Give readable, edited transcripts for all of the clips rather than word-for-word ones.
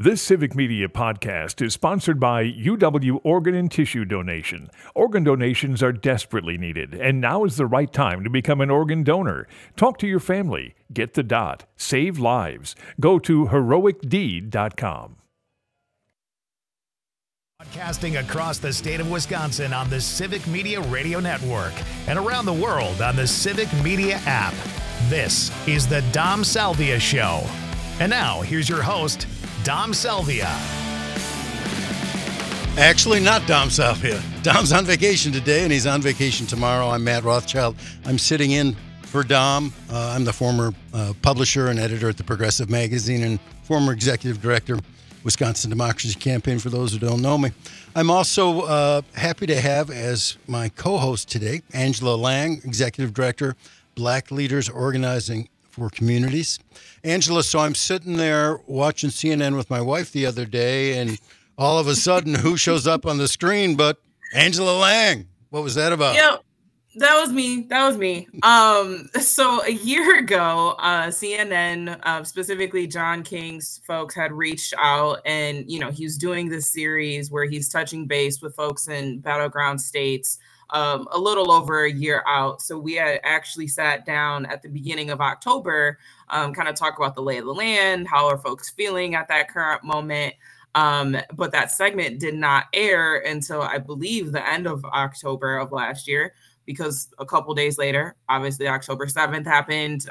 This Civic Media podcast is sponsored by UW Organ and Tissue Donation. Organ donations are desperately needed, and now is the right time to become an organ donor. Talk to your family. Get the dot. Save lives. Go to heroicdeed.com. Broadcasting across the state of Wisconsin on the Civic Media Radio Network and around the world on the Civic Media app. This is the Dom Salvia Show. And now, here's your host, Dom Salvia. Actually, not Dom Salvia. Dom's on vacation today, and he's on vacation tomorrow. I'm Matt Rothschild. I'm sitting in for Dom. I'm the former publisher and editor at the Progressive Magazine and former executive director, Wisconsin Democracy Campaign, for those who don't know me. I'm also happy to have as my co-host today, Angela Lang, executive director, Black Leaders Organizing for Communities. Angela, so I'm sitting there watching CNN with my wife the other day, and all of a sudden, who shows up on the screen but Angela Lang? What was that about? Yep, that was me. So a year ago, CNN, specifically John King's folks, had reached out, and he's doing this series where he's touching base with folks in battleground states. A little over a year out. So we had actually sat down at the beginning of October, kind of talk about the lay of the land, how are folks feeling at that current moment. But that segment did not air until I believe the end of October of last year, because a couple days later, obviously October 7th happened.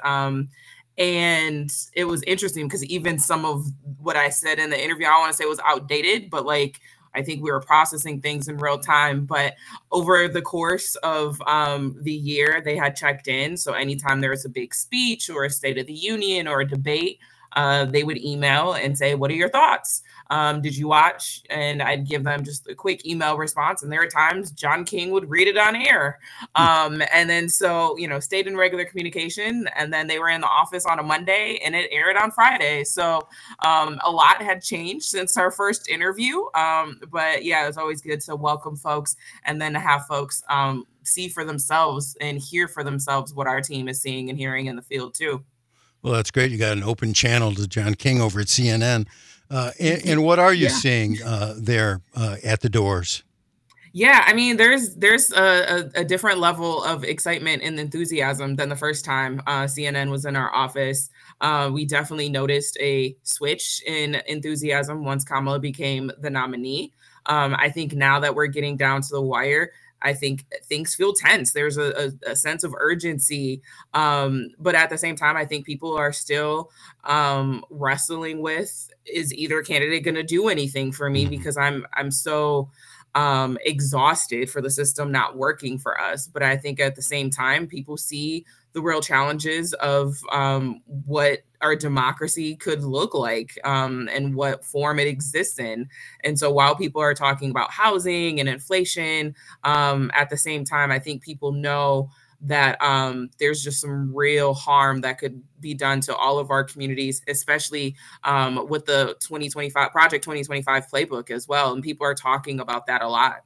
And it was interesting because even some of what I said in the interview, I don't want to say was outdated, but I think we were processing things in real time. But over the course of the year, they had checked in. So anytime there was a big speech or a State of the Union or a debate, they would email and say, what are your thoughts? Did you watch? And I'd give them just a quick email response. And there are times John King would read it on air. And then so, stayed in regular communication. And then they were in the office on a Monday and it aired on Friday. So a lot had changed since our first interview. But yeah, it's always good to welcome folks and then to have folks see for themselves and hear for themselves what our team is seeing and hearing in the field too. Well, that's great. You got an open channel to John King over at CNN. And what are you seeing there at the doors? Yeah, I mean, there's a different level of excitement and enthusiasm than the first time CNN was in our office. We definitely noticed a switch in enthusiasm once Kamala became the nominee. I think now that we're getting down to the wire, I think things feel tense. There's a sense of urgency. But at the same time, I think people are still wrestling with, is either candidate going to do anything for me? Because I'm so exhausted for the system not working for us. But I think at the same time, people see the real challenges of what our democracy could look like and what form it exists in. And so while people are talking about housing and inflation, at the same time, I think people know that there's just some real harm that could be done to all of our communities, especially with the Project 2025 playbook as well. And people are talking about that a lot.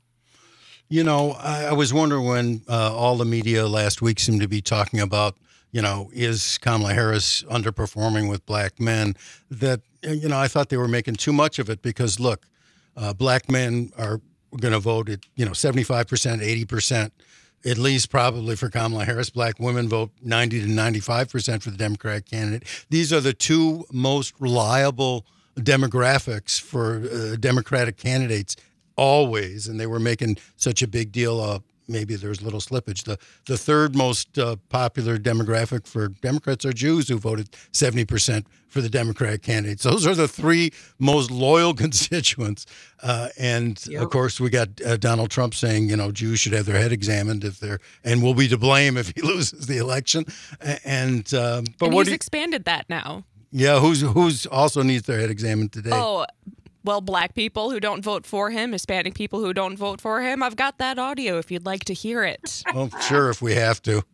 I was wondering when all the media last week seemed to be talking about, is Kamala Harris underperforming with black men, that, I thought they were making too much of it because, look, black men are going to vote at, 75%, 80%, at least probably for Kamala Harris. Black women vote 90 to 95% for the Democratic candidate. These are the two most reliable demographics for Democratic candidates always, and they were making such a big deal. Maybe there's a little slippage. The third most popular demographic for Democrats are Jews, who voted 70% for the Democratic candidates. Those are the three most loyal constituents. Of course, we got Donald Trump saying, Jews should have their head examined and will be to blame if he loses the election. And he's expanded that now. Yeah, who's also needs their head examined today? Oh, well, black people who don't vote for him, Hispanic people who don't vote for him. I've got that audio if you'd like to hear it. Well, sure, if we have to.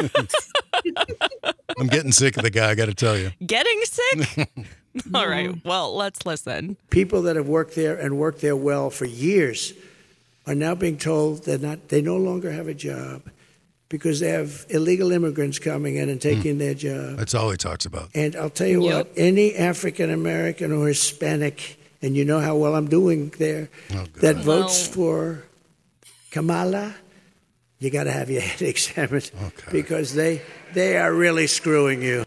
I'm getting sick of the guy, I got to tell you. Getting sick? All right, well, let's listen. People that have worked there and worked there well for years are now being told they no longer have a job because they have illegal immigrants coming in and taking their job. That's all he talks about. And I'll tell you what, any African American or Hispanic and you know how well I'm doing there, that votes for Kamala, you got to have your head examined because they are really screwing you.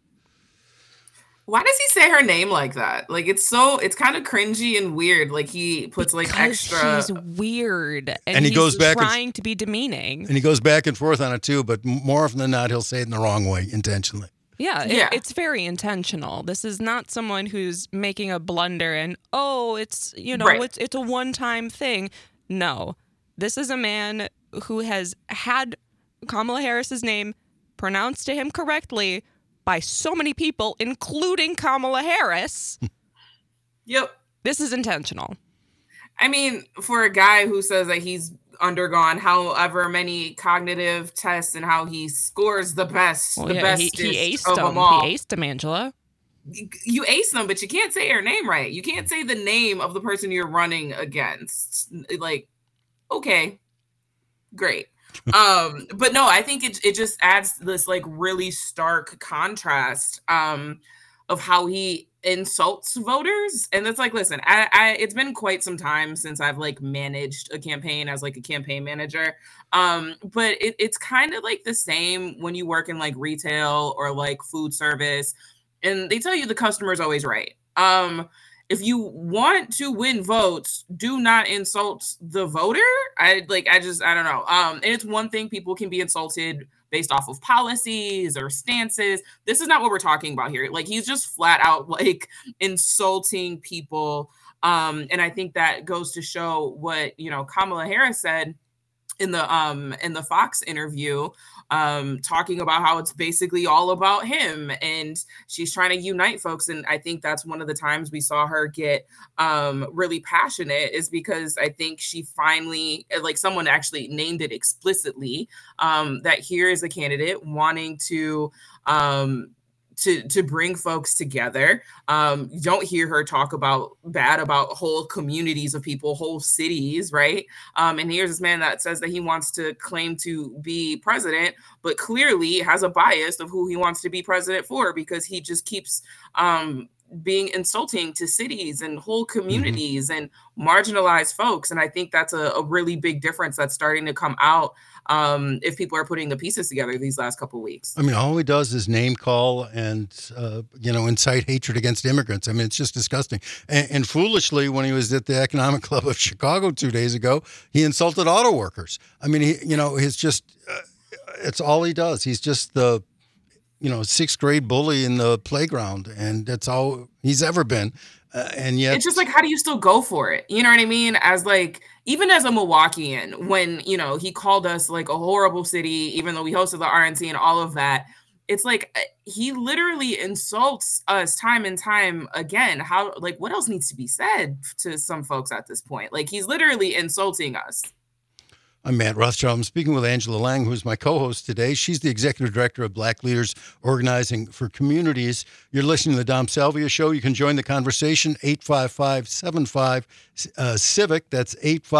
Why does he say her name like that? Like, it's kind of cringy and weird. Like, he puts like because extra. She's weird, and he goes back trying to be demeaning, and he goes back and forth on it too. But more often than not, he'll say it in the wrong way intentionally. Yeah, it's very intentional. This is not someone who's making a blunder and it's it's a one-time thing. No, this is a man who has had Kamala Harris's name pronounced to him correctly by so many people, including Kamala Harris. Yep. This is intentional. I mean, for a guy who says that he's undergone however many cognitive tests and how he scores the best, he aced of them. Them all. He aced them, Angela. You ace them, but you can't say her name right. You can't say the name of the person you're running against. Like, okay, great. But no, I think it just adds this like really stark contrast of how he insults voters. And it's like, listen, I it's been quite some time since I've like managed a campaign as like a campaign manager. But it's kind of like the same when you work in like retail or like food service, and they tell you the customer is always right. If you want to win votes, do not insult the voter. I don't know. And it's one thing people can be insulted based off of policies or stances. This is not what we're talking about here. Like, he's just flat out like insulting people. And I think that goes to show what, Kamala Harris said in the Fox interview, talking about how it's basically all about him and she's trying to unite folks. And I think that's one of the times we saw her get really passionate, is because I think she finally, like, someone actually named it explicitly, that here is a candidate wanting to bring folks together. You don't hear her talk bad about whole communities of people, whole cities, right? And here's this man that says that he wants to claim to be president, but clearly has a bias of who he wants to be president for, because he just keeps being insulting to cities and whole communities and marginalized folks. And I think that's a really big difference that's starting to come out if people are putting the pieces together these last couple of weeks. I mean, all he does is name call and, incite hatred against immigrants. I mean, it's just disgusting. And foolishly, when he was at the Economic Club of Chicago 2 days ago, he insulted auto workers. I mean, it's all he does. He's just the sixth grade bully in the playground, and that's all he's ever been. And yet, it's just like, how do you still go for it? You know what I mean? As like, even as a Milwaukeean, when, he called us like a horrible city, even though we hosted the RNC and all of that, it's like, he literally insults us time and time again. How, like, what else needs to be said to some folks at this point? Like, he's literally insulting us. I'm Matt Rothschild. I'm speaking with Angela Lang, who's my co-host today. She's the executive director of Black Leaders Organizing for Communities. You're listening to the Dom Salvia Show. You can join the conversation, 855-75-CIVIC. That's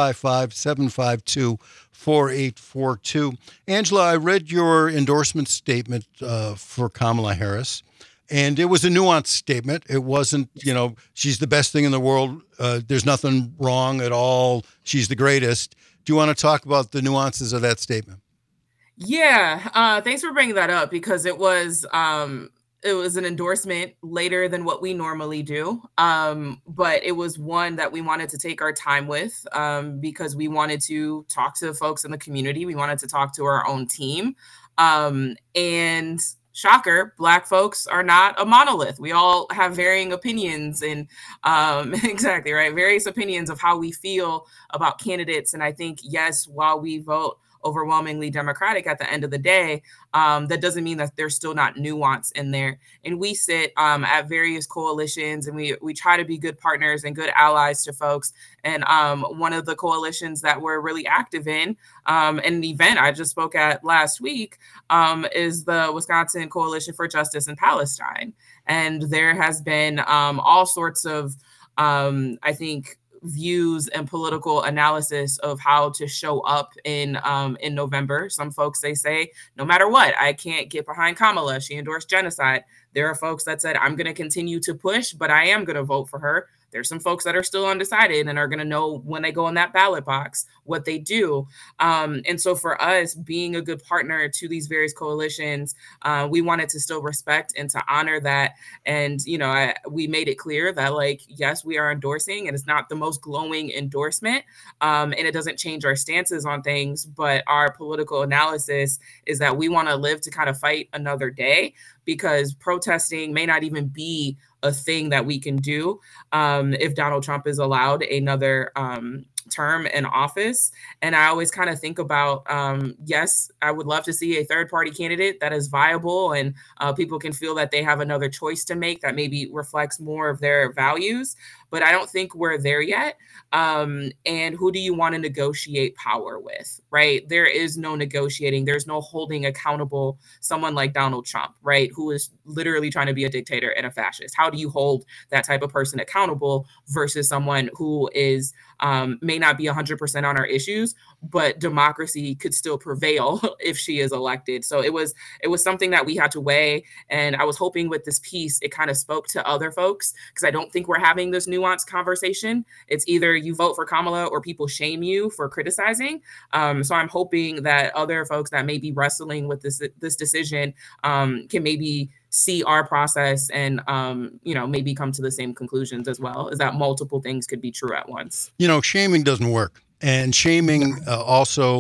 855-752-4842. Angela, I read your endorsement statement for Kamala Harris, and it was a nuanced statement. It wasn't, she's the best thing in the world. There's nothing wrong at all. She's the greatest. Do you want to talk about the nuances of that statement? Yeah, thanks for bringing that up, because it was an endorsement later than what we normally do, but it was one that we wanted to take our time with, because we wanted to talk to folks in the community. We wanted to talk to our own team, and shocker, Black folks are not a monolith. We all have varying opinions and exactly right, various opinions of how we feel about candidates. And I think, yes, while we vote overwhelmingly Democratic at the end of the day, that doesn't mean that there's still not nuance in there. And we sit at various coalitions, and we try to be good partners and good allies to folks. And one of the coalitions that we're really active in, an event I just spoke at last week, is the Wisconsin Coalition for Justice in Palestine. And there has been all sorts of, I think, views and political analysis of how to show up in November. Some folks, they say, no matter what, I can't get behind Kamala. She endorsed genocide. There are folks that said, I'm going to continue to push, but I am going to vote for her. There's some folks that are still undecided and are going to know when they go in that ballot box what they do. And so for us, being a good partner to these various coalitions, we wanted to still respect and to honor that. And, we made it clear that, like, yes, we are endorsing, and it's not the most glowing endorsement, and it doesn't change our stances on things, but our political analysis is that we want to live to kind of fight another day, because protesting may not even be a thing that we can do if Donald Trump is allowed another term in office. And I always kind of think about, yes, I would love to see a third party candidate that is viable and people can feel that they have another choice to make that maybe reflects more of their values. But I don't think we're there yet. And who do you want to negotiate power with, right? There is no negotiating. There's no holding accountable someone like Donald Trump, right? Who is literally trying to be a dictator and a fascist. How do you hold that type of person accountable versus someone who is may not be 100% on our issues, but democracy could still prevail if she is elected. So it was something that we had to weigh. And I was hoping with this piece, it kind of spoke to other folks, because I don't think we're having this nuanced conversation. It's either you vote for Kamala or people shame you for criticizing. So I'm hoping that other folks that may be wrestling with this decision can maybe see our process and, maybe come to the same conclusions as well, is that multiple things could be true at once. Shaming doesn't work. And shaming also,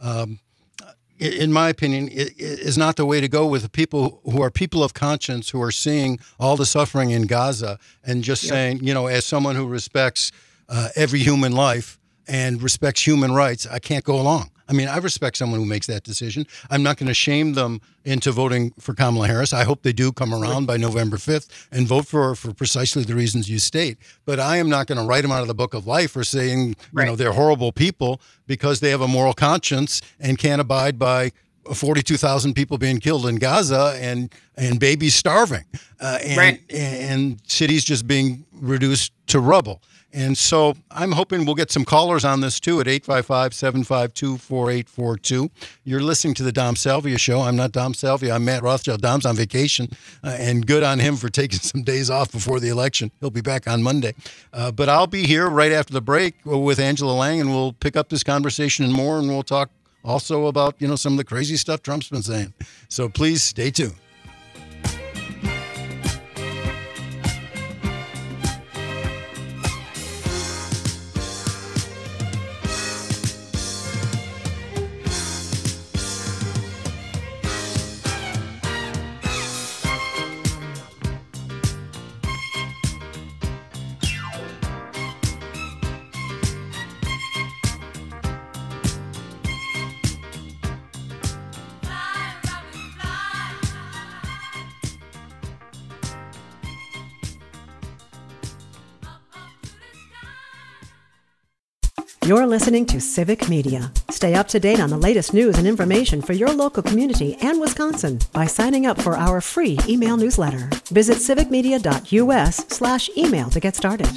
in my opinion, is not the way to go with the people who are people of conscience, who are seeing all the suffering in Gaza and just saying, as someone who respects every human life and respects human rights, I can't go along. I mean, I respect someone who makes that decision. I'm not going to shame them into voting for Kamala Harris. I hope they do come around by November 5th and vote for her for precisely the reasons you state. But I am not going to write them out of the book of life for saying, they're horrible people because they have a moral conscience and can't abide by 42,000 people being killed in Gaza and babies starving and cities just being reduced to rubble. And so I'm hoping we'll get some callers on this, too, at 855-752-4842. You're listening to the Dom Salvia Show. I'm not Dom Salvia. I'm Matt Rothschild. Dom's on vacation, and good on him for taking some days off before the election. He'll be back on Monday. But I'll be here right after the break with Angela Lang, and we'll pick up this conversation and more, and we'll talk also about, some of the crazy stuff Trump's been saying. So please stay tuned. You're listening to Civic Media. Stay up to date on the latest news and information for your local community and Wisconsin by signing up for our free email newsletter. Visit civicmedia.us/email to get started.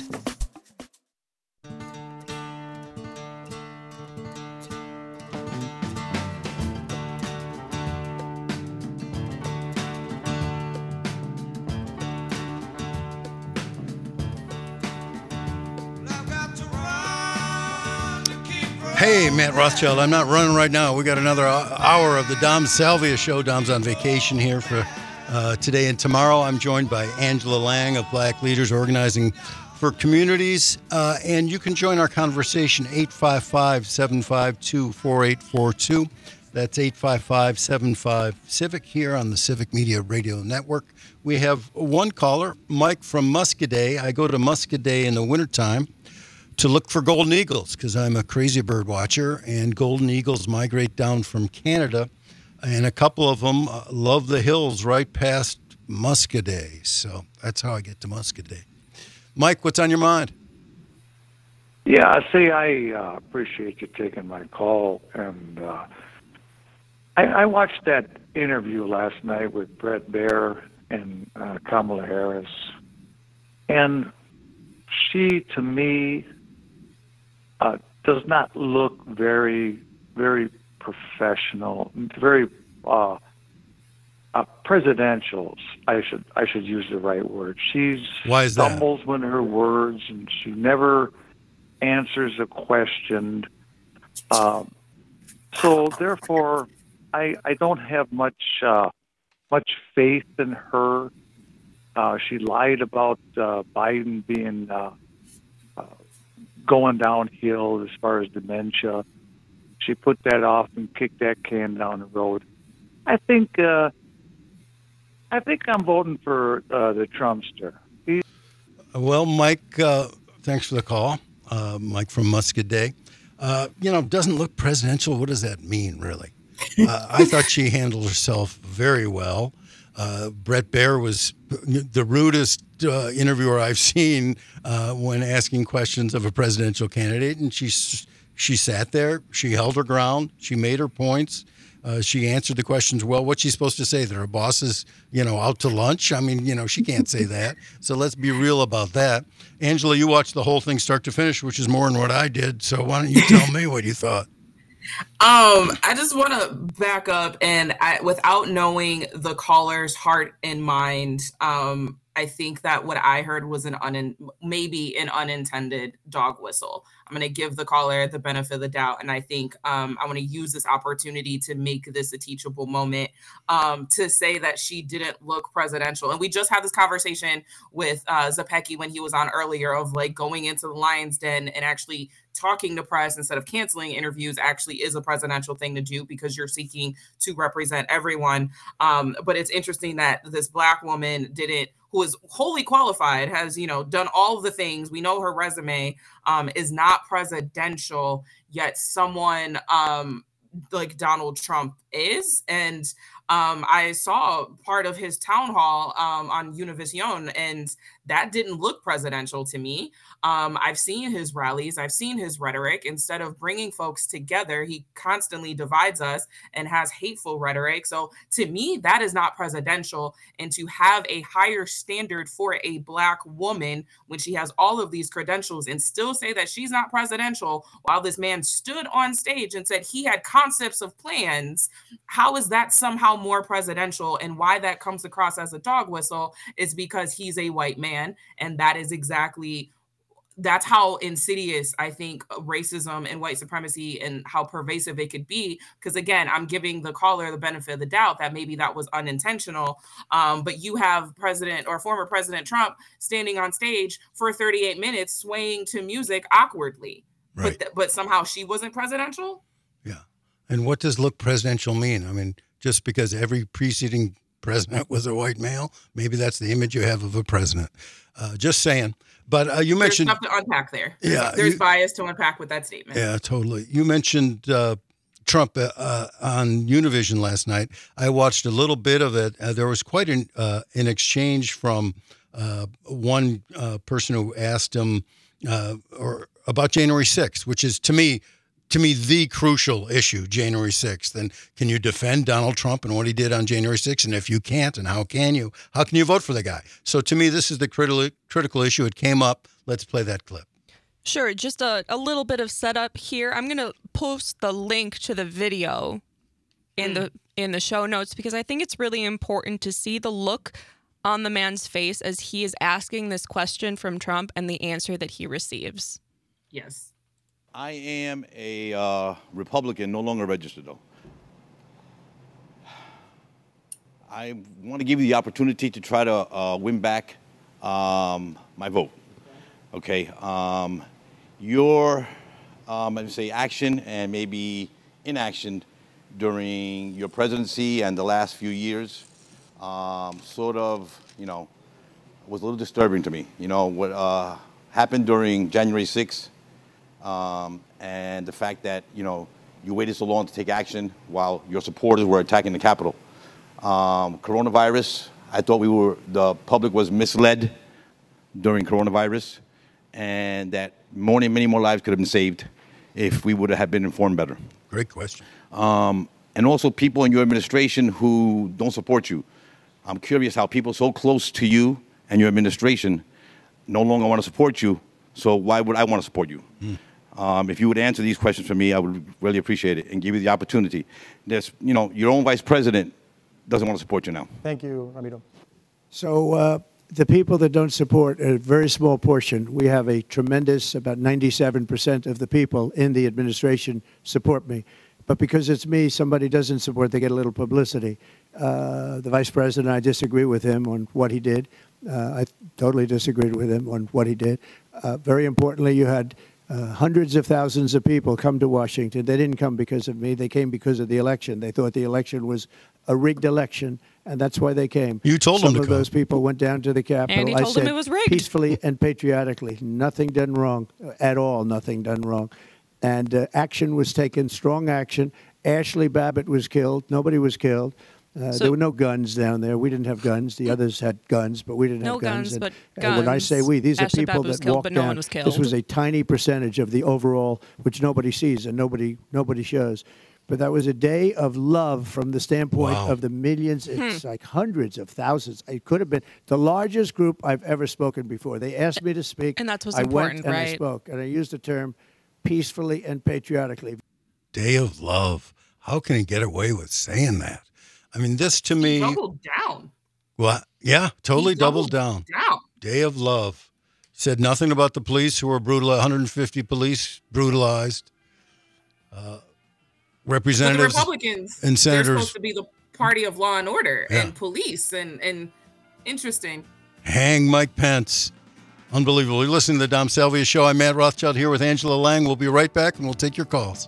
Hey, Matt Rothschild. I'm not running right now. We got another hour of the Dom Salvia Show. Dom's on vacation here for today and tomorrow. I'm joined by Angela Lang of Black Leaders Organizing for Communities. And you can join our conversation, 855-752-4842. That's 855-75-CIVIC here on the Civic Media Radio Network. We have one caller, Mike from Muscoda. I go to Muscoda in the wintertime to look for golden eagles because I'm a crazy bird watcher, and golden eagles migrate down from Canada, and a couple of them love the hills right past Muscoda. So that's how I get to Muscoda. Mike, what's on your mind? Yeah, I appreciate you taking my call, and I watched that interview last night with Bret Baier and Kamala Harris, and she, to me, does not look very, very professional, very presidential. I should use the right word. Why is that? Stumbles with her words, and she never answers a question. So therefore, I don't have much faith in her. She lied about Biden being going downhill as far as dementia. She put that off and kicked that can down the road. I think I'm voting for the Trumpster. Well, Mike, thanks for the call. Mike from Muscadet. Doesn't look presidential. What does that mean, really? I thought she handled herself very well. Brett Baer was the rudest interviewer I've seen when asking questions of a presidential candidate, and she sat there, she held her ground, she made her points, she answered the questions well. What's she supposed to say? That her boss is, out to lunch? I mean, she can't say that. So let's be real about that. Angela, you watched the whole thing start to finish, which is more than what I did. So why don't you tell me what you thought? I just want to back up, and without knowing the caller's heart and mind, I think that what I heard was maybe an unintended dog whistle. I'm going to give the caller the benefit of the doubt, and I think I want to use this opportunity to make this a teachable moment, to say that she didn't look presidential. And we just had this conversation with Zapecki when he was on earlier of like going into the Lion's Den and actually talking to press instead of canceling interviews actually is a presidential thing to do because you're seeking to represent everyone. But it's interesting that this Black woman who is wholly qualified, has, done all of the things. We know her resume is not presidential, yet someone like Donald Trump is. And I saw part of his town hall on Univision, and that didn't look presidential to me. I've seen his rallies. I've seen his rhetoric. Instead of bringing folks together, he constantly divides us and has hateful rhetoric. So to me, that is not presidential. And to have a higher standard for a Black woman when she has all of these credentials and still say that she's not presidential while this man stood on stage and said he had concepts of plans, how is that somehow more presidential? And why that comes across as a dog whistle is because he's a white man. And that's how insidious I think racism and white supremacy and how pervasive it could be. Because again, I'm giving the caller the benefit of the doubt that maybe that was unintentional. But you have President or former President Trump standing on stage for 38 minutes swaying to music awkwardly. Right. But somehow she wasn't presidential? Yeah. And what does look presidential mean? I mean, just because every preceding president was a white male, maybe that's the image you have of a president. Just saying. But you mentioned... There's stuff to unpack there. Yeah. There's bias to unpack with that statement. Yeah, totally. You mentioned Trump on Univision last night. I watched a little bit of it. There was quite an exchange from one person who asked him about January 6th, which is, to me, the crucial issue, January 6th. And can you defend Donald Trump and what he did on January 6th? And if you can't, and how can you vote for the guy? So to me, this is the critical issue. It came up. Let's play that clip. Sure. Just a little bit of setup here. I'm going to post the link to the video in the show notes because I think it's really important to see the look on the man's face as he is asking this question from Trump and the answer that he receives. Yes. I am a Republican, no longer registered, though. I want to give you the opportunity to try to win back my vote. Okay. Your, I'd say, action and maybe inaction during your presidency and the last few years sort of, was a little disturbing to me. What happened during January 6th. And the fact that, you waited so long to take action while your supporters were attacking the Capitol. Coronavirus, I thought the public was misled during coronavirus, and that many more lives could have been saved if we would have been informed better. Great question. And also people in your administration who don't support you. I'm curious how people so close to you and your administration no longer want to support you, so why would I want to support you? If you would answer these questions for me, I would really appreciate it and give you the opportunity. There's, your own vice president doesn't want to support you now? Thank you, Ramiro. So the people that don't support, a very small portion, we have a tremendous, about 97% of the people in the administration support me. But because it's me, somebody doesn't support, they get a little publicity. The vice president, I disagree with him on what he did. I totally disagreed with him on what he did. Very importantly, you had hundreds of thousands of people come to Washington. They didn't come because of me. They came because of the election. They thought the election was a rigged election, and that's why they came. You told them to come. Some of those people went down to the Capitol. And he told them it was rigged. Peacefully and patriotically. Nothing done wrong at all. Nothing done wrong. And action was taken, strong action. Ashley Babbitt was killed. Nobody was killed. There were no guns down there. We didn't have guns. The others had guns, but we didn't have guns. No guns, but guns. When I say we, these Ashley are people Babbitt was that killed, walked but no down. one was killed. This was a tiny percentage of the overall, which nobody sees and nobody shows. But that was a day of love from the standpoint of the millions. It's like hundreds of thousands. It could have been the largest group I've ever spoken before. They asked me to speak. And that's what's I important, went and right? I spoke. And I used the term peacefully and patriotically. Day of love. How can he get away with saying that? I mean, this to me. Doubled down. Well, yeah, totally doubled down. Day of love. Said nothing about the police who were brutalized. 150 police brutalized. Representatives, well, the Republicans and senators. They're supposed to be the party of law and order and police and interesting. Hang Mike Pence. Unbelievable. You're listening to the Dom Salvia Show. I'm Matt Rothschild here with Angela Lang. We'll be right back, and we'll take your calls.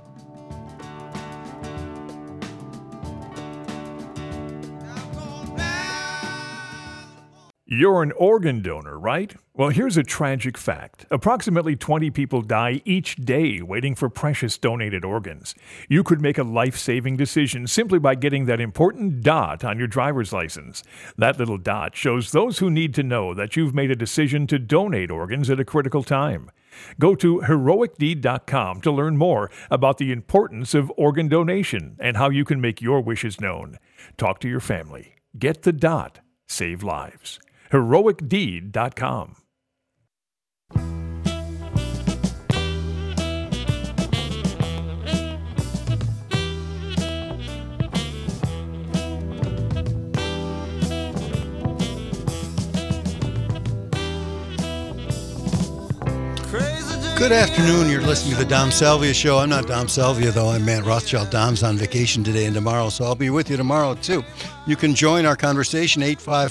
You're an organ donor, right? Well, here's a tragic fact. Approximately 20 people die each day waiting for precious donated organs. You could make a life-saving decision simply by getting that important dot on your driver's license. That little dot shows those who need to know that you've made a decision to donate organs at a critical time. Go to heroicdeed.com to learn more about the importance of organ donation and how you can make your wishes known. Talk to your family. Get the dot. Save lives. heroicdeed.com. Good afternoon. You're listening to the Dom Salvia Show. I'm not Dom Salvia, though. I'm Matt Rothschild. Dom's on vacation today and tomorrow, so I'll be with you tomorrow, too. You can join our conversation,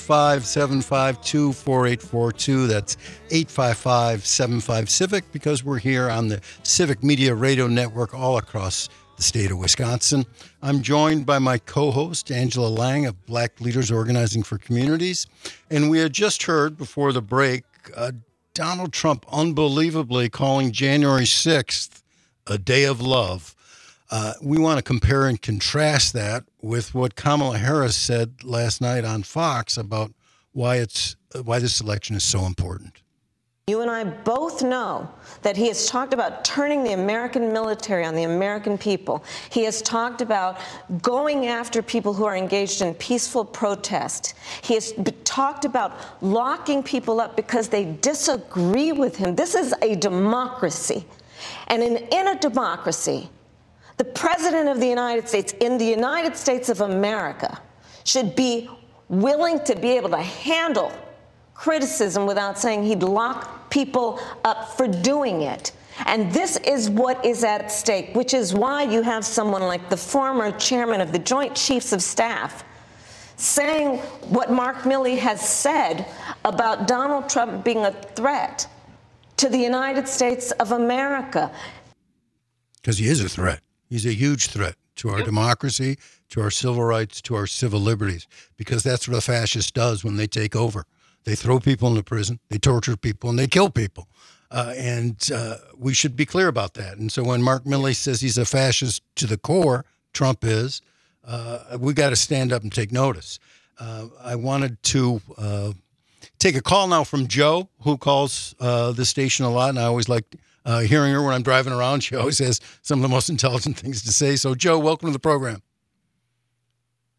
855-752-4842. That's 855-75-CIVIC, because we're here on the Civic Media Radio Network all across the state of Wisconsin. I'm joined by my co-host, Angela Lang of Black Leaders Organizing for Communities. And we had just heard before the break Donald Trump unbelievably calling January 6th a day of love. We want to compare and contrast that with what Kamala Harris said last night on Fox about why this election is so important. You and I both know that he has talked about turning the American military on the American people. He has talked about going after people who are engaged in peaceful protest. He has talked about locking people up because they disagree with him. This is a democracy. And in a democracy, the President of the United States, in the United States of America, should be willing to be able to handle criticism without saying he'd lock people up for doing it. And this is what is at stake, which is why you have someone like the former chairman of the Joint Chiefs of Staff saying what Mark Milley has said about Donald Trump being a threat to the United States of America. Because he is a threat. He's a huge threat to our democracy, to our civil rights, to our civil liberties, because that's what a fascist does when they take over. They throw people into prison, they torture people, and they kill people. And we should be clear about that. And so when Mark Milley says he's a fascist to the core, Trump is, we got to stand up and take notice. I wanted to take a call now from Jo, who calls the station a lot, and I always like hearing her when I'm driving around. She always has some of the most intelligent things to say. So, Jo, welcome to the program.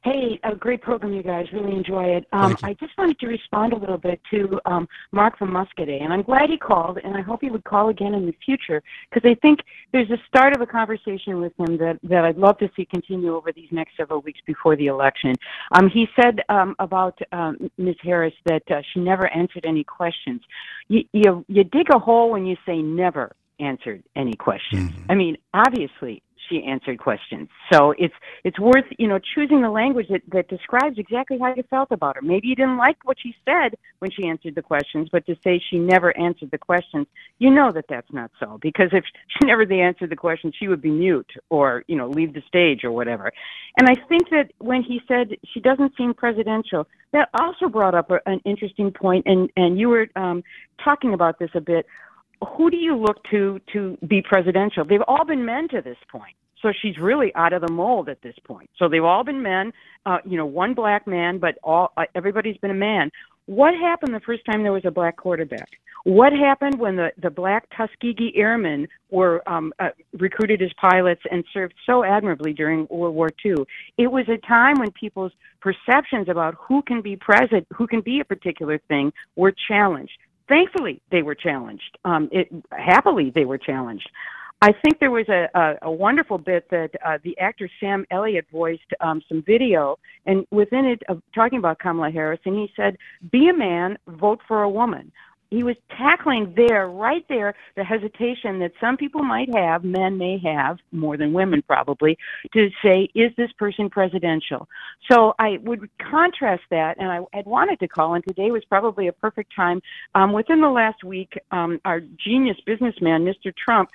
Hey, a great program, you guys. Really enjoy it. I just wanted to respond a little bit to Mark from Muscadet, and I'm glad he called, and I hope he would call again in the future, because I think there's a start of a conversation with him that I'd love to see continue over these next several weeks before the election. He said about Ms. Harris that she never answered any questions. You dig a hole when you say never answered any questions. Mm-hmm. I mean, obviously, she answered questions. So it's worth, choosing the language that describes exactly how you felt about her. Maybe you didn't like what she said when she answered the questions, but to say she never answered the questions, that's not so. Because if she never answered the questions, she would be mute or, leave the stage or whatever. And I think that when he said she doesn't seem presidential, that also brought up an interesting point, and you were talking about this a bit. Who do you look to be presidential? They've all been men to this point. So she's really out of the mold at this point. So they've all been men, one black man, but everybody's been a man. What happened the first time there was a black quarterback? What happened when the black Tuskegee Airmen were recruited as pilots and served so admirably during World War II? It was a time when people's perceptions about who can be president, who can be a particular thing, were challenged. Thankfully, they were challenged. Happily, they were challenged. I think there was a wonderful bit that the actor Sam Elliott voiced some video, and within it, talking about Kamala Harris, and he said, "Be a man, vote for a woman." He was tackling right there, the hesitation that some people might have, men may have, more than women probably, to say, is this person presidential? So I would contrast that, and I had wanted to call, and today was probably a perfect time. Within the last week, our genius businessman, Mr. Trump,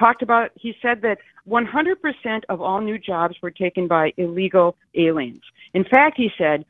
he said that 100% of all new jobs were taken by illegal aliens. In fact, he said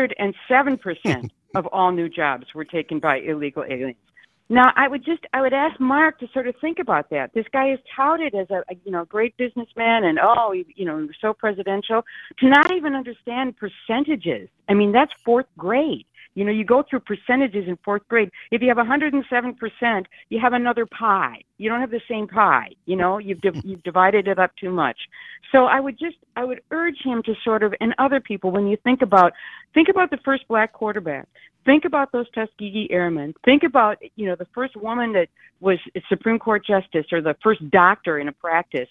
107% of all new jobs were taken by illegal aliens. Now, I would ask Mark to sort of think about that. This guy is touted as a great businessman, and he was so presidential, to not even understand percentages. I mean, that's fourth grade. You go through percentages in fourth grade. If you have 107%, you have another pie. You don't have the same pie. You've divided it up too much. So I would urge him to sort of, and other people, when you think about the first black quarterback. Think about those Tuskegee Airmen. Think about, the first woman that was a Supreme Court justice or the first doctor in a practice.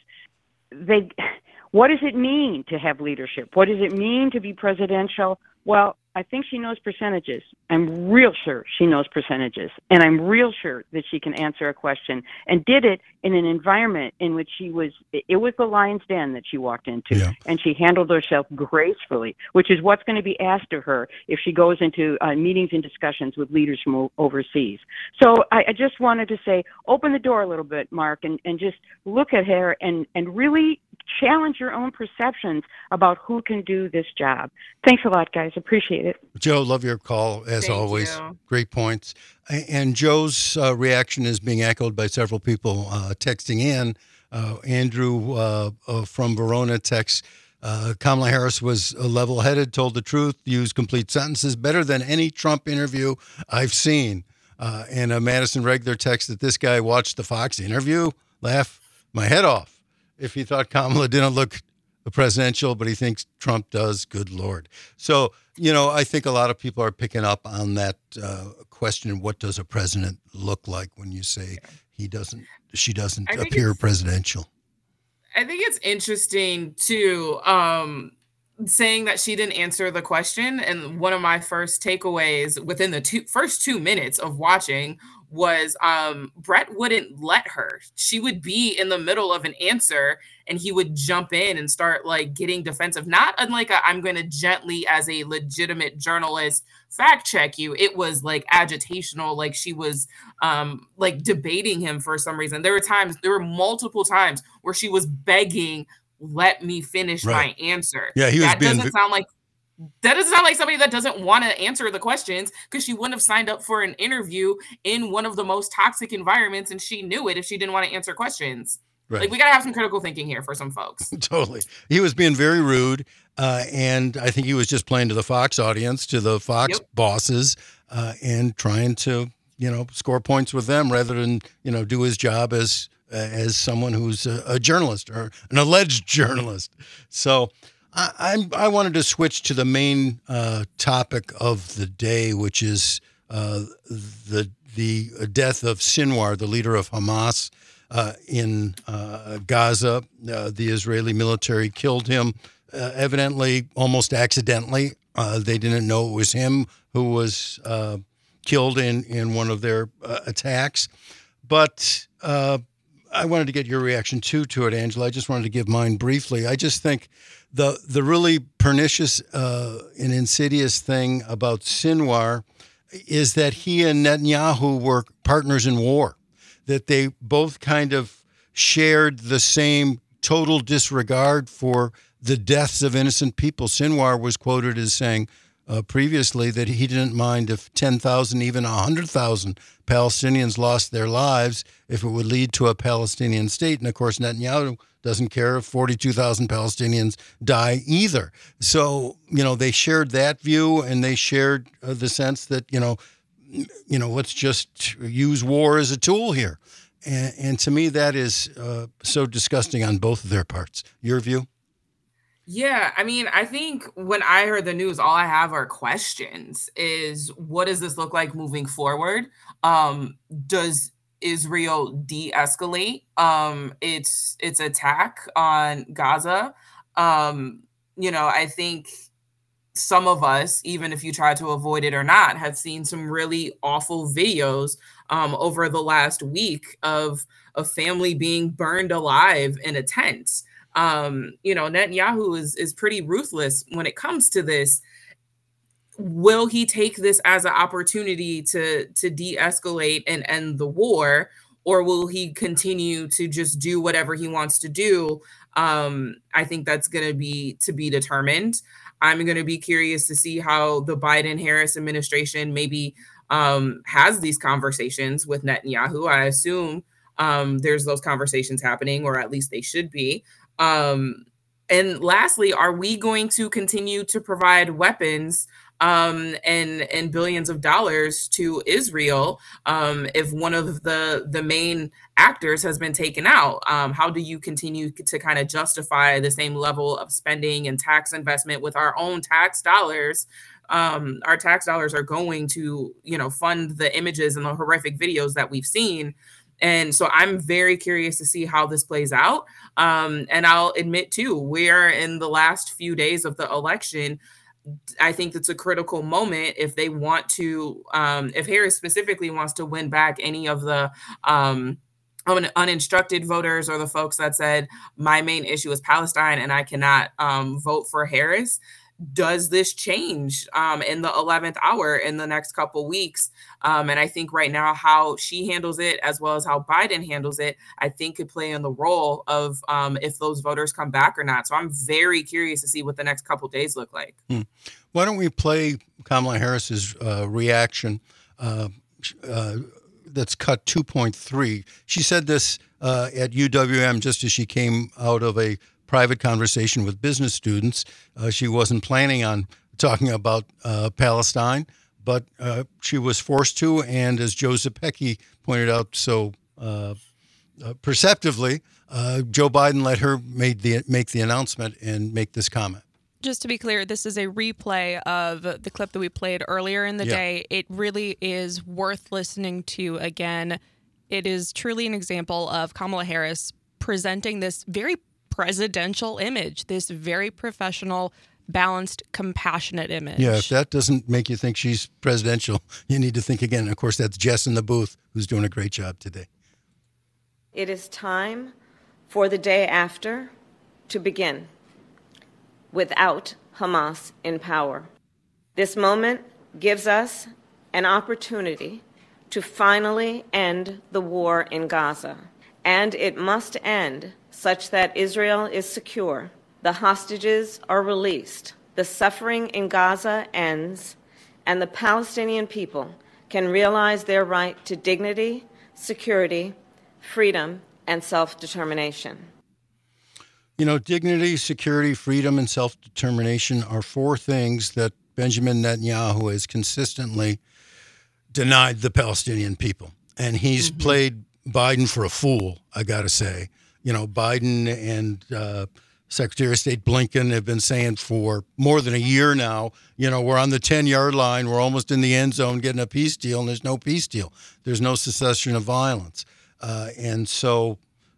What does it mean to have leadership? What does it mean to be presidential? Well, I think she knows percentages. I'm real sure she knows percentages. And I'm real sure that she can answer a question, and did it in an environment in which it was the lion's den that she walked into. Yeah. And she handled herself gracefully, which is what's going to be asked of her if she goes into meetings and discussions with leaders from overseas. So I just wanted to say, open the door a little bit, Mark, and just look at her and really challenge your own perceptions about who can do this job. Thanks a lot, guys. Appreciate it. Joe, love your call, as always. You. Great points. And Joe's reaction is being echoed by several people texting in. Andrew from Verona texts, Kamala Harris was level-headed, told the truth, used complete sentences, better than any Trump interview I've seen. And Madison Regler texts that this guy watched the Fox interview, laugh my head off if he thought Kamala didn't look presidential, but he thinks Trump does. Good Lord. So, I think a lot of people are picking up on that question. What does a president look like when you say she doesn't appear presidential? I think it's interesting too, saying that she didn't answer the question. And one of my first takeaways within the first 2 minutes of watching was Brett wouldn't let her. She would be in the middle of an answer and he would jump in and start getting defensive. Not unlike I'm going to gently, as a legitimate journalist, fact check you. It was agitational, she was debating him for some reason. There were multiple times where she was begging, let me finish my answer. Yeah, that doesn't sound like somebody that doesn't want to answer the questions, because she wouldn't have signed up for an interview in one of the most toxic environments, and she knew it if she didn't want to answer questions. Right. We got to have some critical thinking here for some folks. Totally. He was being very rude, and I think he was just playing to the Fox audience, to the Fox bosses, and trying to, score points with them rather than, do his job as someone who's a journalist or an alleged journalist. So I wanted to switch to the main topic of the day, which is the death of Sinwar, the leader of Hamas in Gaza. The Israeli military killed him, evidently almost accidentally. They didn't know it was him who was killed in one of their attacks. But I wanted to get your reaction to it, Angela. I just wanted to give mine briefly. I just think the really pernicious and insidious thing about Sinwar is that he and Netanyahu were partners in war, that they both kind of shared the same total disregard for the deaths of innocent people. Sinwar was quoted as saying previously that he didn't mind if 10,000, even 100,000 Palestinians lost their lives if it would lead to a Palestinian state. And of course, Netanyahu doesn't care if 42,000 Palestinians die either. So, they shared that view, and they shared the sense that, let's just use war as a tool here. And to me, that is so disgusting on both of their parts. Your view? Yeah, I mean, I think when I heard the news, all I have are questions. Is what does this look like moving forward? Does Israel de-escalate its attack on Gaza? I think some of us, even if you try to avoid it or not, have seen some really awful videos over the last week of a family being burned alive in a tent. Netanyahu is pretty ruthless when it comes to this. Will he take this as an opportunity to de-escalate and end the war, or will he continue to just do whatever he wants to do? I think that's going to be determined. I'm going to be curious to see how the Biden-Harris administration maybe has these conversations with Netanyahu. I assume there's those conversations happening, or at least they should be. And lastly, are we going to continue to provide weapons and billions of dollars to Israel if one of the main actors has been taken out? How do you continue to kind of justify the same level of spending and tax investment with our own tax dollars? Our tax dollars are going to, fund the images and the horrific videos that we've seen. And so I'm very curious to see how this plays out. And I'll admit, too, we're in the last few days of the election. I think it's a critical moment if they want to, if Harris specifically wants to win back any of the uninstructed voters or the folks that said, my main issue is Palestine and I cannot vote for Harris. Does this change in the 11th hour in the next couple weeks? And I think right now how she handles it as well as how Biden handles it, I think could play in the role of if those voters come back or not. So I'm very curious to see what the next couple days look like. Why don't we play Kamala Harris's reaction that's cut 2.3. She said this at UWM just as she came out of a private conversation with business students. She wasn't planning on talking about Palestine, but she was forced to. And as Joe Zepecki pointed out so perceptively, Joe Biden let her make the announcement and make this comment. Just to be clear, this is a replay of the clip that we played earlier in the day. It really is worth listening to again. It is truly an example of Kamala Harris presenting this very presidential image, this very professional, balanced, compassionate image. Yeah, if that doesn't make you think she's presidential, you need to think again. Of course, that's Jess in the booth, who's doing a great job today. It is time for the day after to begin without Hamas in power. This moment gives us an opportunity to finally end the war in Gaza, and it must end such that Israel is secure, the hostages are released, the suffering in Gaza ends, and the Palestinian people can realize their right to dignity, security, freedom, and self-determination. You know, dignity, security, freedom, and self-determination are four things that Benjamin Netanyahu has consistently denied the Palestinian people. And he's played Biden for a fool, I got to say. You know, Biden and Secretary of State Blinken have been saying for more than a year now, we're on the 10-yard line. We're almost in the end zone getting a peace deal, and there's no peace deal. There's no cessation of violence. And so,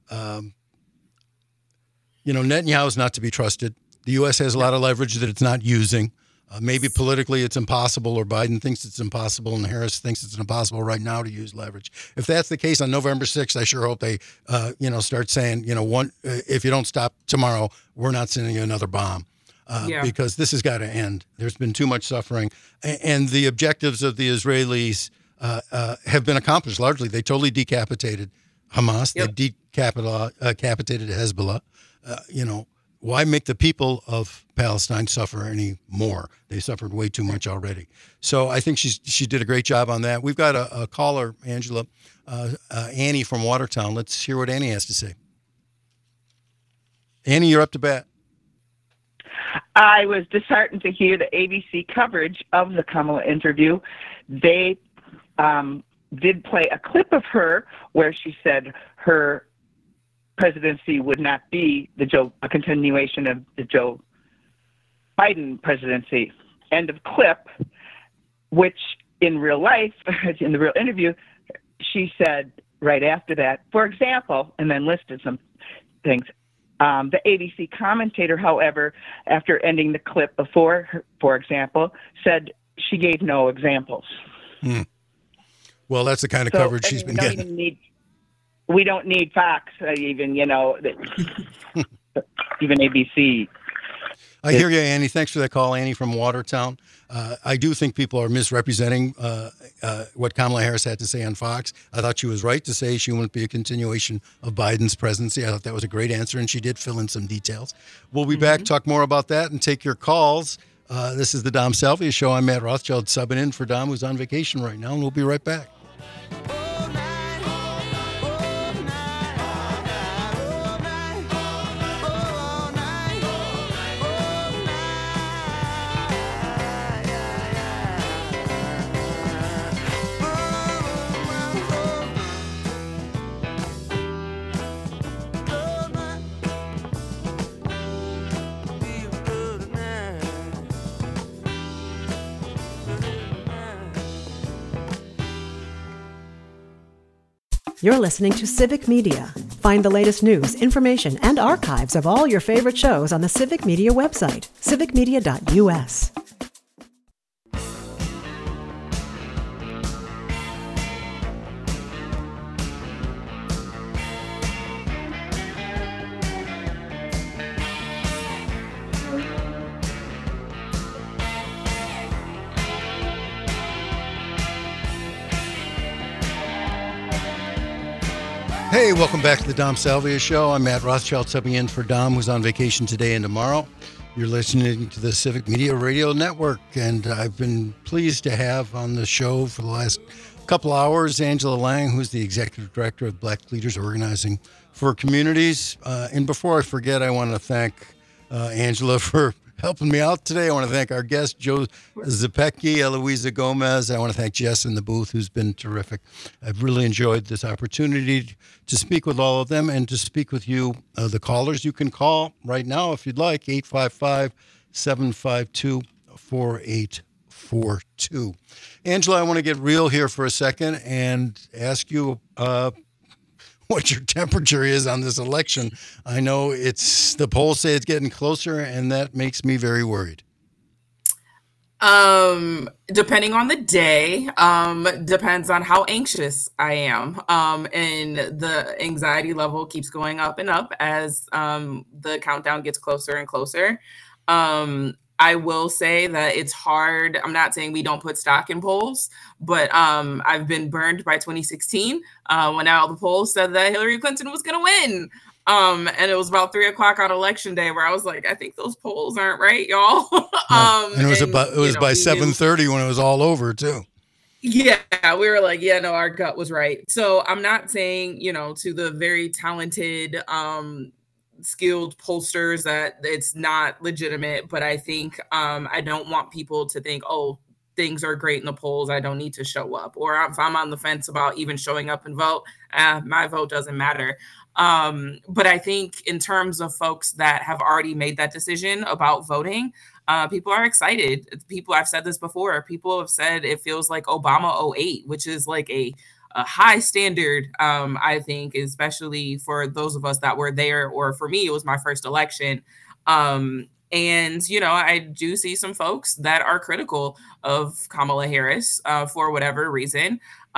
Netanyahu is not to be trusted. The U.S. has a lot of leverage that it's not using. Maybe politically it's impossible, or Biden thinks it's impossible, and Harris thinks it's impossible right now to use leverage. If that's the case on November 6th, I sure hope they, start saying, if you don't stop tomorrow, we're not sending you another bomb. Because this has got to end. There's been too much suffering. And the objectives of the Israelis have been accomplished largely. They totally decapitated Hamas. Yep. They decapitated Hezbollah. Why make the people of Palestine suffer any more? They suffered way too much already. So I think she did a great job on that. We've got a caller, Angela, Annie from Watertown. Let's hear what Annie has to say. Annie, you're up to bat. I was disheartened to hear the ABC coverage of the Kamala interview. They did play a clip of her where she said her presidency would not be a continuation of the Joe Biden presidency. End of clip, which in real life, in the real interview, she said right after that, for example, and then listed some things. The ABC commentator, however, after ending the clip before, for example, said she gave no examples. Well, that's the kind of coverage she's been getting. We don't need Fox, even, even ABC. I hear you, Annie. Thanks for that call, Annie from Watertown. I do think people are misrepresenting what Kamala Harris had to say on Fox. I thought she was right to say she wouldn't be a continuation of Biden's presidency. I thought that was a great answer, and she did fill in some details. We'll be back, talk more about that, and take your calls. This is the Dom Salvia Show. I'm Matt Rothschild, subbing in for Dom, who's on vacation right now, and we'll be right back. You're listening to Civic Media. Find the latest news, information, and archives of all your favorite shows on the Civic Media website, civicmedia.us. Hey, welcome back to the Dom Salvia Show. I'm Matt Rothschild, subbing in for Dom, who's on vacation today and tomorrow. You're listening to the Civic Media Radio Network, and I've been pleased to have on the show for the last couple hours Angela Lang, who's the Executive Director of Black Leaders Organizing for Communities. And before I forget, I want to thank Angela for helping me out today. I want to thank our guest, Joe Zepecki, Eloisa Gomez. I want to thank Jess in the booth, who's been terrific. I've really enjoyed this opportunity to speak with all of them and to speak with you, the callers. You can call right now if you'd like, 855-752-4842. Angela, I want to get real here for a second and ask you what your temperature is on this election. I know the polls say it's getting closer, and that makes me very worried. Depending on the day, depends on how anxious I am. And the anxiety level keeps going up and up as the countdown gets closer and closer. I will say that it's hard. I'm not saying we don't put stock in polls, but I've been burned by 2016 when all the polls said that Hillary Clinton was going to win. And it was about 3:00 on election day where I was like, I think those polls aren't right, y'all. And it was by 7:30 when it was all over too. Yeah, we were like, yeah, no, our gut was right. So I'm not saying, to the very talented, skilled pollsters that it's not legitimate, but I think I don't want people to think, oh, things are great in the polls, I don't need to show up. Or if I'm on the fence about even showing up and vote, my vote doesn't matter. But I think in terms of folks that have already made that decision about voting, people are excited. I've said this before, people have said it feels like Obama 08, which is like a high standard, I think, especially for those of us that were there, or for me, it was my first election. And, you know, I do see some folks that are critical of Kamala Harris for whatever reason.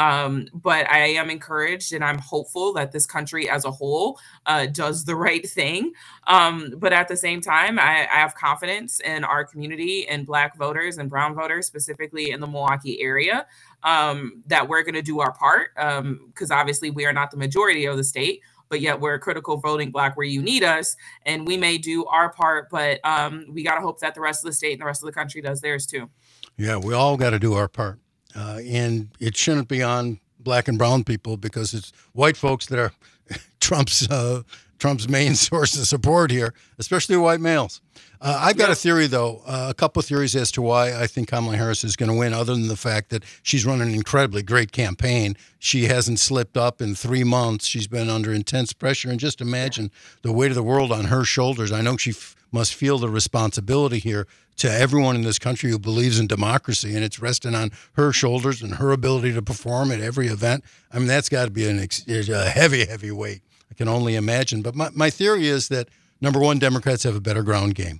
But I am encouraged and I'm hopeful that this country as a whole does the right thing. But at the same time, I have confidence in our community and Black voters and brown voters, specifically in the Milwaukee area, that we're going to do our part, because obviously we are not the majority of the state, but yet we're a critical voting Black where you need us, and we may do our part, but we got to hope that the rest of the state and the rest of the country does theirs too. Yeah, we all got to do our part. And it shouldn't be on Black and brown people, because it's white folks that are Trump's main source of support here, especially white males. I've got a theory, though, a couple of theories as to why I think Kamala Harris is going to win, other than the fact that she's run an incredibly great campaign. She hasn't slipped up in 3 months. She's been under intense pressure. And just imagine the weight of the world on her shoulders. I know she must feel the responsibility here to everyone in this country who believes in democracy, and it's resting on her shoulders and her ability to perform at every event. I mean, that's got to be a heavy, heavy weight. I can only imagine. But my theory is that, number one, Democrats have a better ground game.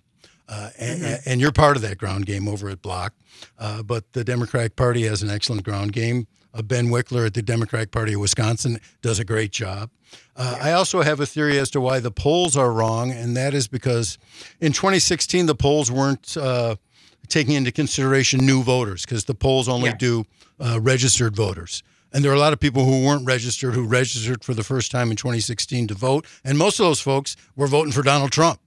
And you're part of that ground game over at Block. But the Democratic Party has an excellent ground game. Ben Wickler at the Democratic Party of Wisconsin does a great job. I also have a theory as to why the polls are wrong, and that is because in 2016, the polls weren't taking into consideration new voters, because the polls only do registered voters. And there are a lot of people who weren't registered, who registered for the first time in 2016 to vote. And most of those folks were voting for Donald Trump.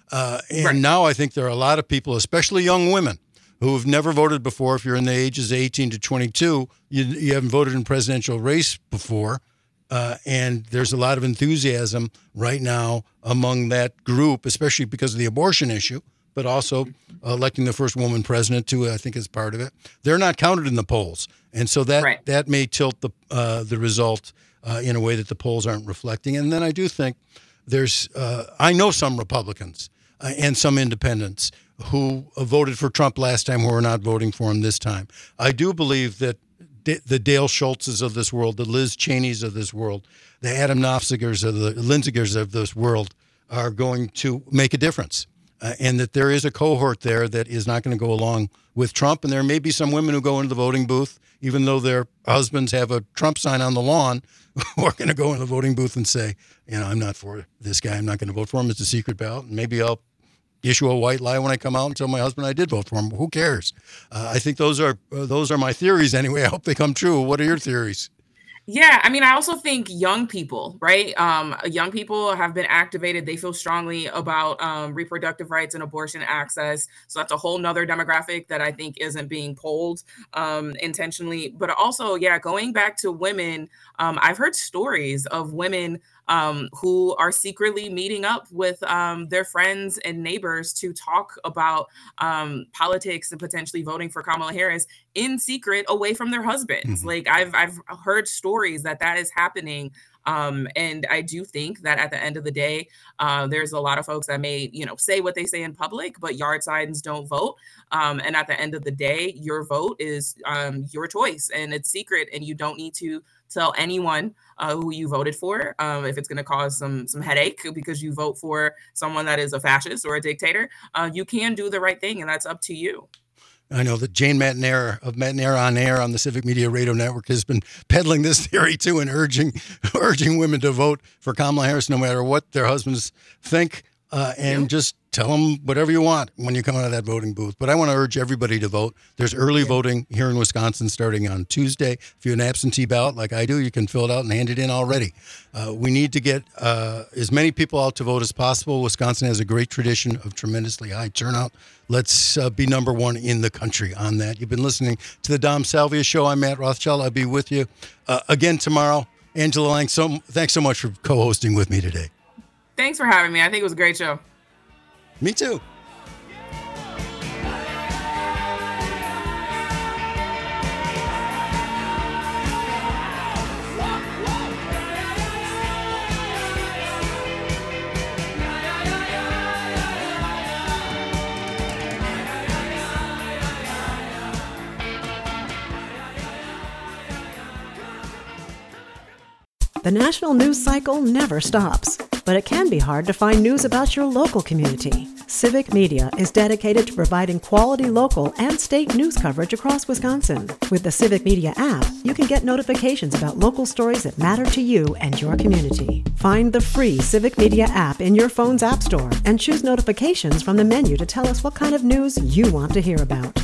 Now I think there are a lot of people, especially young women, who have never voted before. If you're in the ages of 18 to 22, you haven't voted in a presidential race before. And there's a lot of enthusiasm right now among that group, especially because of the abortion issue, but also electing the first woman president, too, I think is part of it. They're not counted in the polls. And so that may tilt the result in a way that the polls aren't reflecting. And then I do think I know some Republicans and some independents who voted for Trump last time who are not voting for him this time. I do believe that the Dale Schultzes of this world, the Liz Cheneys of this world, the Adam Knopfzigers of the Linzigers of this world are going to make a difference. And that there is a cohort there that is not going to go along with Trump. And there may be some women who go into the voting booth, even though their husbands have a Trump sign on the lawn, who are going to go in the voting booth and say, I'm not for this guy. I'm not going to vote for him. It's a secret ballot. And maybe I'll issue a white lie when I come out and tell my husband I did vote for him. Who cares? I think those are my theories anyway. I hope they come true. What are your theories? Yeah, I mean, I also think young people, right? Young people have been activated. They feel strongly about reproductive rights and abortion access. So that's a whole nother demographic that I think isn't being polled intentionally. But also, going back to women, I've heard stories of women who are secretly meeting up with their friends and neighbors to talk about politics and potentially voting for Kamala Harris in secret away from their husbands. Like I've heard stories that is happening. And I do think that at the end of the day, there's a lot of folks that may, say what they say in public, but yard signs don't vote. And at the end of the day, your vote is your choice and it's secret, and you don't need to tell anyone who you voted for if it's going to cause some headache because you vote for someone that is a fascist or a dictator. You can do the right thing, and that's up to you. I know that Jane Matenaer of Matenaer on Air on the Civic Media Radio Network has been peddling this theory too and urging women to vote for Kamala Harris no matter what their husbands think, and just tell them whatever you want when you come out of that voting booth. But I want to urge everybody to vote. There's early voting here in Wisconsin starting on Tuesday. If you have an absentee ballot like I do, you can fill it out and hand it in already. We need to get as many people out to vote as possible. Wisconsin has a great tradition of tremendously high turnout. Let's be number one in the country on that. You've been listening to the Dom Salvia Show. I'm Matt Rothschild. I'll be with you again tomorrow. Angela Lang, thanks so much for co-hosting with me today. Thanks for having me. I think it was a great show. Me too. The national news cycle never stops, but it can be hard to find news about your local community. Civic Media is dedicated to providing quality local and state news coverage across Wisconsin. With the Civic Media app, you can get notifications about local stories that matter to you and your community. Find the free Civic Media app in your phone's app store and choose notifications from the menu to tell us what kind of news you want to hear about.